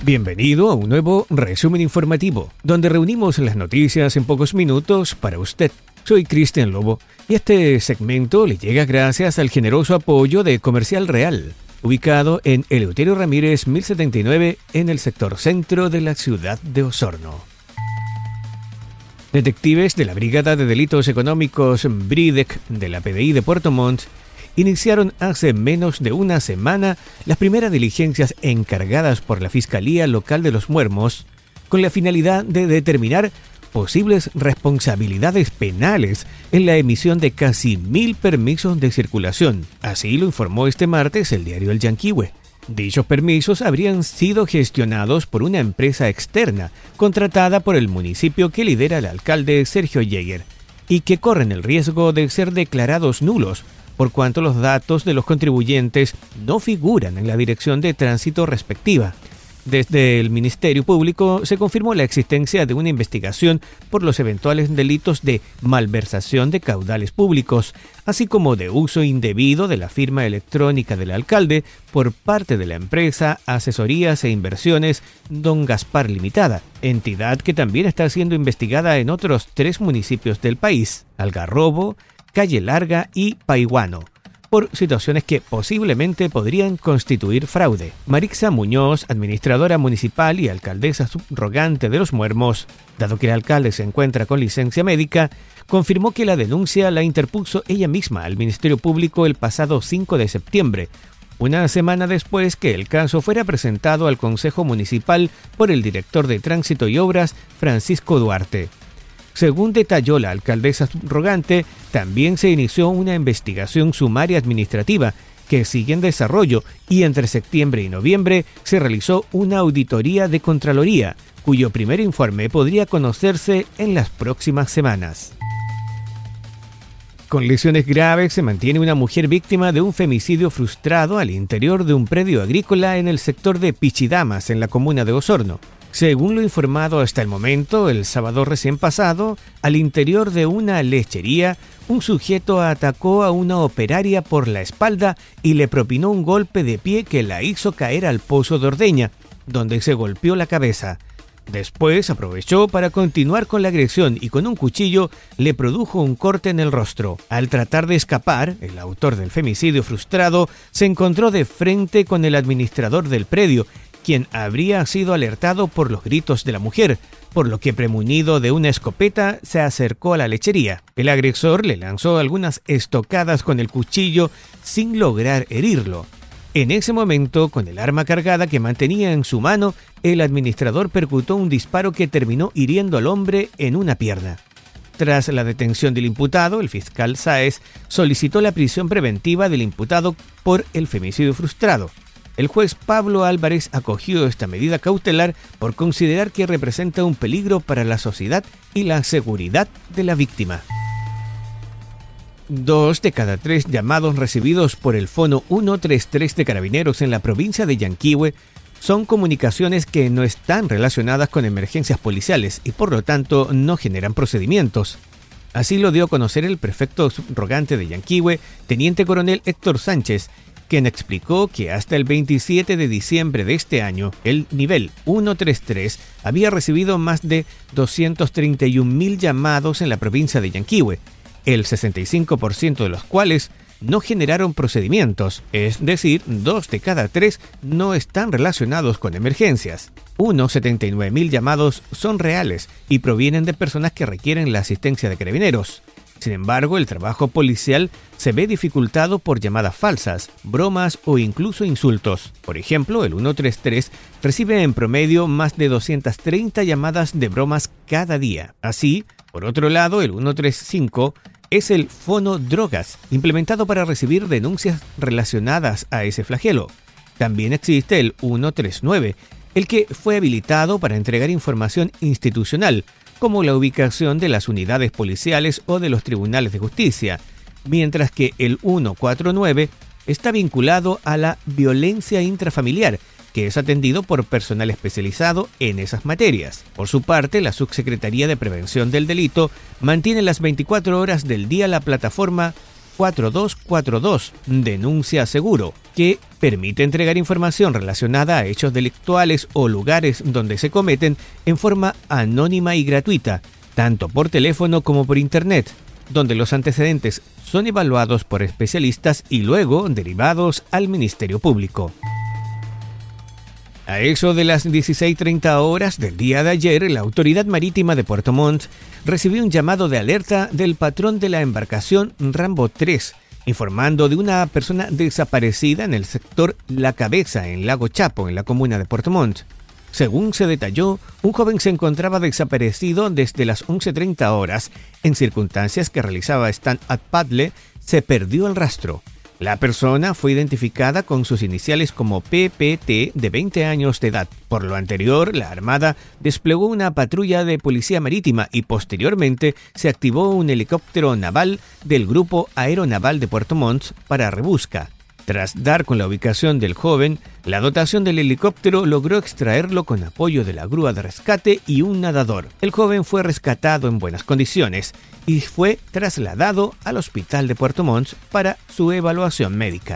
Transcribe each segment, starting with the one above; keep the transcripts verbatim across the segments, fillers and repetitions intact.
Bienvenido a un nuevo resumen informativo, donde reunimos las noticias en pocos minutos para usted. Soy Cristian Lobo y este segmento le llega gracias al generoso apoyo de Comercial Real, ubicado en Eleuterio Ramírez mil setenta y nueve en el sector centro de la ciudad de Osorno. Detectives de la Brigada de Delitos Económicos BRIDEC de la P D I de Puerto Montt iniciaron hace menos de una semana las primeras diligencias encargadas por la Fiscalía Local de Los Muermos con la finalidad de determinar posibles responsabilidades penales en la emisión de casi mil permisos de circulación. Así lo informó este martes el diario El Llanquihue. Dichos permisos habrían sido gestionados por una empresa externa contratada por el municipio que lidera el alcalde Sergio Jäger y que corren el riesgo de ser declarados nulos por cuanto los datos de los contribuyentes no figuran en la dirección de tránsito respectiva. Desde el Ministerio Público se confirmó la existencia de una investigación por los eventuales delitos de malversación de caudales públicos, así como de uso indebido de la firma electrónica del alcalde por parte de la empresa Asesorías e Inversiones Don Gaspar Limitada, entidad que también está siendo investigada en otros tres municipios del país: Algarrobo, Calle Larga y Paihuano, por situaciones que posiblemente podrían constituir fraude. Marixa Muñoz, administradora municipal y alcaldesa subrogante de Los Muermos, dado que el alcalde se encuentra con licencia médica, confirmó que la denuncia la interpuso ella misma al Ministerio Público el pasado cinco de septiembre, una semana después que el caso fuera presentado al Consejo Municipal por el director de Tránsito y Obras, Francisco Duarte. Según detalló la alcaldesa subrogante, también se inició una investigación sumaria administrativa que sigue en desarrollo y entre septiembre y noviembre se realizó una auditoría de Contraloría, cuyo primer informe podría conocerse en las próximas semanas. Con lesiones graves se mantiene una mujer víctima de un femicidio frustrado al interior de un predio agrícola en el sector de Pichidamas, en la comuna de Osorno. Según lo informado hasta el momento, el sábado recién pasado, al interior de una lechería, un sujeto atacó a una operaria por la espalda y le propinó un golpe de pie que la hizo caer al pozo de ordeña, donde se golpeó la cabeza. Después aprovechó para continuar con la agresión y con un cuchillo le produjo un corte en el rostro. Al tratar de escapar, el autor del femicidio frustrado se encontró de frente con el administrador del predio, quien habría sido alertado por los gritos de la mujer, por lo que, premunido de una escopeta, se acercó a la lechería. El agresor le lanzó algunas estocadas con el cuchillo sin lograr herirlo. En ese momento, con el arma cargada que mantenía en su mano, el administrador percutó un disparo que terminó hiriendo al hombre en una pierna. Tras la detención del imputado, el fiscal Sáez solicitó la prisión preventiva del imputado por el femicidio frustrado. El juez Pablo Álvarez acogió esta medida cautelar por considerar que representa un peligro para la sociedad y la seguridad de la víctima. Dos de cada tres llamados recibidos por el Fono ciento treinta y tres de Carabineros en la provincia de Llanquihue son comunicaciones que no están relacionadas con emergencias policiales y por lo tanto no generan procedimientos. Así lo dio a conocer el prefecto subrogante de Llanquihue, teniente coronel Héctor Sánchez, quien explicó que hasta el veintisiete de diciembre de este año, el nivel ciento treinta y tres había recibido más de doscientos treinta y un mil llamados en la provincia de Llanquihue, el sesenta y cinco por ciento de los cuales no generaron procedimientos, es decir, dos de cada tres no están relacionados con emergencias. Unos setenta y nueve mil llamados son reales y provienen de personas que requieren la asistencia de Carabineros. Sin embargo, el trabajo policial se ve dificultado por llamadas falsas, bromas o incluso insultos. Por ejemplo, el ciento treinta y tres recibe en promedio más de doscientas treinta llamadas de bromas cada día. Así, por otro lado, el ciento treinta y cinco es el Fono Drogas, implementado para recibir denuncias relacionadas a ese flagelo. También existe el ciento treinta y nueve, el que fue habilitado para entregar información institucional, como la ubicación de las unidades policiales o de los tribunales de justicia, mientras que el ciento cuarenta y nueve está vinculado a la violencia intrafamiliar, que es atendido por personal especializado en esas materias. Por su parte, la Subsecretaría de Prevención del Delito mantiene las veinticuatro horas del día la plataforma cuatro dos cuatro dos, Denuncia Seguro, que permite entregar información relacionada a hechos delictuales o lugares donde se cometen en forma anónima y gratuita, tanto por teléfono como por Internet, donde los antecedentes son evaluados por especialistas y luego derivados al Ministerio Público. A eso de las dieciséis treinta horas del día de ayer, la Autoridad Marítima de Puerto Montt recibió un llamado de alerta del patrón de la embarcación Rambo tres, informando de una persona desaparecida en el sector La Cabeza, en Lago Chapo, en la comuna de Puerto Montt. Según se detalló, un joven se encontraba desaparecido desde las once treinta horas. En circunstancias que realizaba stand-up paddle, se perdió el rastro. La persona fue identificada con sus iniciales como P P T, de veinte años de edad. Por lo anterior, la Armada desplegó una patrulla de policía marítima y posteriormente se activó un helicóptero naval del Grupo Aeronaval de Puerto Montt para rebusca. Tras dar con la ubicación del joven, la dotación del helicóptero logró extraerlo con apoyo de la grúa de rescate y un nadador. El joven fue rescatado en buenas condiciones y fue trasladado al hospital de Puerto Montt para su evaluación médica.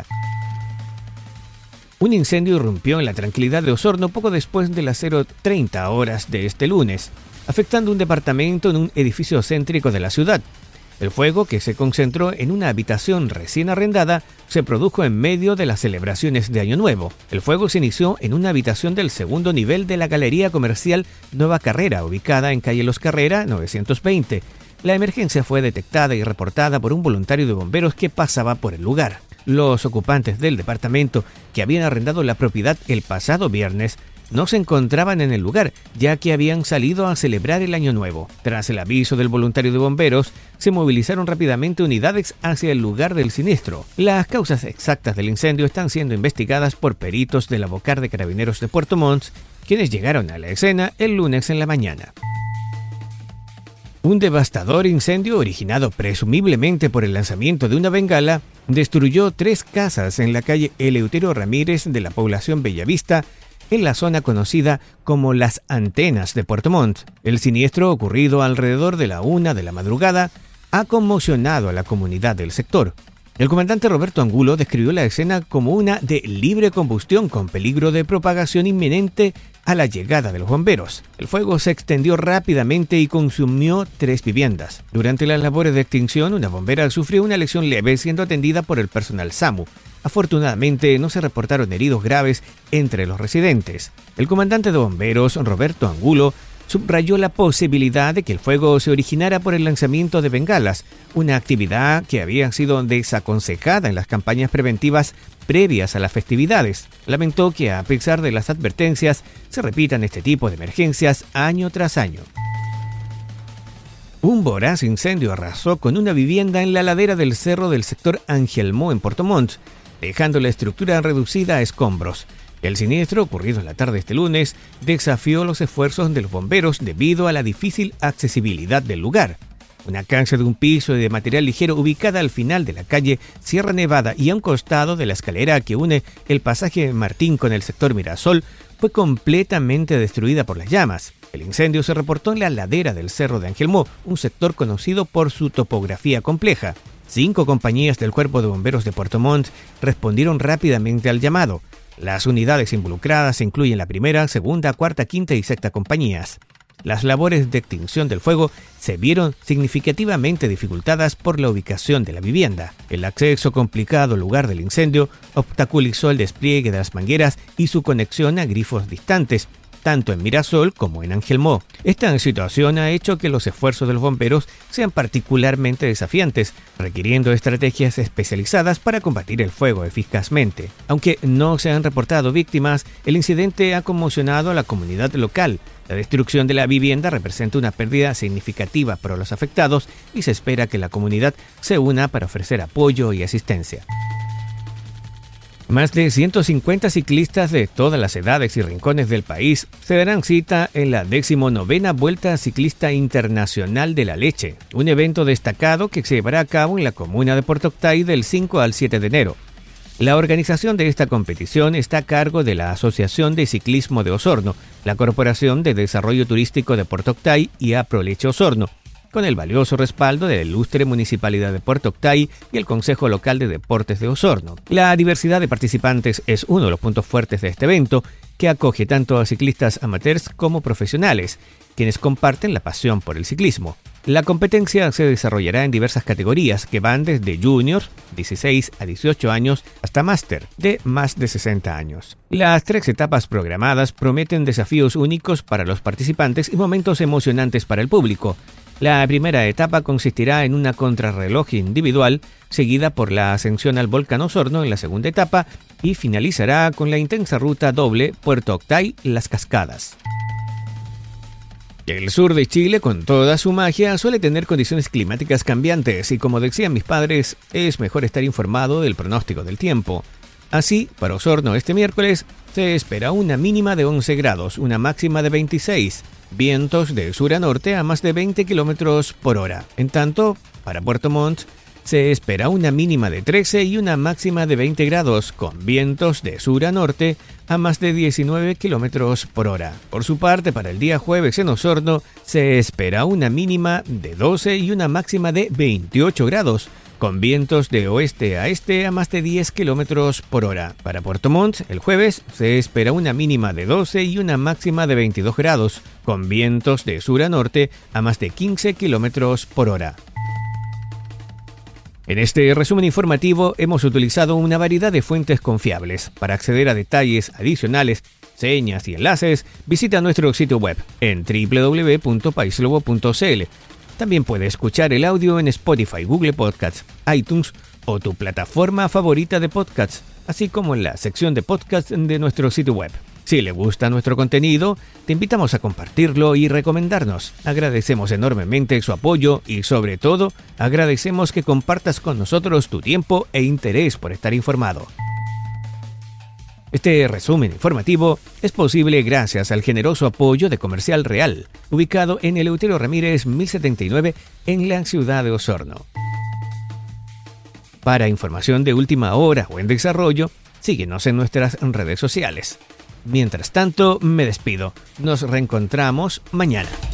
Un incendio irrumpió en la tranquilidad de Osorno poco después de las cero treinta horas de este lunes, afectando un departamento en un edificio céntrico de la ciudad. El fuego, que se concentró en una habitación recién arrendada, se produjo en medio de las celebraciones de Año Nuevo. El fuego se inició en una habitación del segundo nivel de la Galería Comercial Nueva Carrera, ubicada en calle Los Carrera novecientos veinte. La emergencia fue detectada y reportada por un voluntario de bomberos que pasaba por el lugar. Los ocupantes del departamento, que habían arrendado la propiedad el pasado viernes, no se encontraban en el lugar, ya que habían salido a celebrar el Año Nuevo. Tras el aviso del voluntario de bomberos, se movilizaron rápidamente unidades hacia el lugar del siniestro. Las causas exactas del incendio están siendo investigadas por peritos de la Bocar de Carabineros de Puerto Montt, quienes llegaron a la escena el lunes en la mañana. Un devastador incendio, originado presumiblemente por el lanzamiento de una bengala, destruyó tres casas en la calle Eleuterio Ramírez de la población Bellavista, en la zona conocida como Las Antenas de Puerto Montt. El siniestro, ocurrido alrededor de la una de la madrugada, ha conmocionado a la comunidad del sector. El comandante Roberto Angulo describió la escena como una de libre combustión con peligro de propagación inminente a la llegada de los bomberos. El fuego se extendió rápidamente y consumió tres viviendas. Durante las labores de extinción, una bombera sufrió una lesión leve siendo atendida por el personal SAMU. Afortunadamente, no se reportaron heridos graves entre los residentes. El comandante de bomberos, Roberto Angulo, subrayó la posibilidad de que el fuego se originara por el lanzamiento de bengalas, una actividad que había sido desaconsejada en las campañas preventivas previas a las festividades. Lamentó que, a pesar de las advertencias, se repitan este tipo de emergencias año tras año. Un voraz incendio arrasó con una vivienda en la ladera del cerro del sector Angelmó en Puerto Montt, dejando la estructura reducida a escombros. El siniestro, ocurrido en la tarde de este lunes, desafió los esfuerzos de los bomberos debido a la difícil accesibilidad del lugar. Una cancha de un piso de material ligero ubicada al final de la calle Sierra Nevada y a un costado de la escalera que une el pasaje Martín con el sector Mirasol fue completamente destruida por las llamas. El incendio se reportó en la ladera del Cerro de Angelmó, un sector conocido por su topografía compleja. Cinco compañías del Cuerpo de Bomberos de Puerto Montt respondieron rápidamente al llamado. Las unidades involucradas incluyen la primera, segunda, cuarta, quinta y sexta compañías. Las labores de extinción del fuego se vieron significativamente dificultadas por la ubicación de la vivienda. El acceso complicado al lugar del incendio obstaculizó el despliegue de las mangueras y su conexión a grifos distantes, tanto en Mirasol como en Angelmó. Esta situación ha hecho que los esfuerzos de los bomberos sean particularmente desafiantes, requiriendo estrategias especializadas para combatir el fuego eficazmente. Aunque no se han reportado víctimas, el incidente ha conmocionado a la comunidad local. La destrucción de la vivienda representa una pérdida significativa para los afectados y se espera que la comunidad se una para ofrecer apoyo y asistencia. Más de ciento cincuenta ciclistas de todas las edades y rincones del país se darán cita en la decimonovena Vuelta Ciclista Internacional de la Leche, un evento destacado que se llevará a cabo en la comuna de Puerto Octay del cinco al siete de enero. La organización de esta competición está a cargo de la Asociación de Ciclismo de Osorno, la Corporación de Desarrollo Turístico de Puerto Octay y Aproleche Osorno, con el valioso respaldo de la ilustre Municipalidad de Puerto Octay y el Consejo Local de Deportes de Osorno. La diversidad de participantes es uno de los puntos fuertes de este evento, que acoge tanto a ciclistas amateurs como profesionales, quienes comparten la pasión por el ciclismo. La competencia se desarrollará en diversas categorías que van desde junior, dieciséis a dieciocho años, hasta máster, de más de sesenta años. Las tres etapas programadas prometen desafíos únicos para los participantes y momentos emocionantes para el público. La primera etapa consistirá en una contrarreloj individual, seguida por la ascensión al volcán Osorno en la segunda etapa y finalizará con la intensa ruta doble Puerto Octay-Las Cascadas. El sur de Chile, con toda su magia, suele tener condiciones climáticas cambiantes y, como decían mis padres, es mejor estar informado del pronóstico del tiempo. Así, para Osorno este miércoles se espera una mínima de once grados, una máxima de veintiséis, vientos de sur a norte a más de veinte kilómetros por hora. En tanto, para Puerto Montt se espera una mínima de trece y una máxima de veinte grados, con vientos de sur a norte a más de diecinueve kilómetros por hora. Por su parte, para el día jueves en Osorno se espera una mínima de doce y una máxima de veintiocho grados, con vientos de oeste a este a más de diez kilómetros por hora. Para Puerto Montt, el jueves se espera una mínima de doce y una máxima de veintidós grados, con vientos de sur a norte a más de quince kilómetros por hora. En este resumen informativo hemos utilizado una variedad de fuentes confiables. Para acceder a detalles adicionales, señas y enlaces, visita nuestro sitio web en doble u doble u doble u punto paislobo punto c l. También puedes escuchar el audio en Spotify, Google Podcasts, iTunes o tu plataforma favorita de podcasts, así como en la sección de podcasts de nuestro sitio web. Si le gusta nuestro contenido, te invitamos a compartirlo y recomendarnos. Agradecemos enormemente su apoyo y, sobre todo, agradecemos que compartas con nosotros tu tiempo e interés por estar informado. Este resumen informativo es posible gracias al generoso apoyo de Comercial Real, ubicado en Eleuterio Ramírez mil setenta y nueve en la ciudad de Osorno. Para información de última hora o en desarrollo, síguenos en nuestras redes sociales. Mientras tanto, me despido. Nos reencontramos mañana.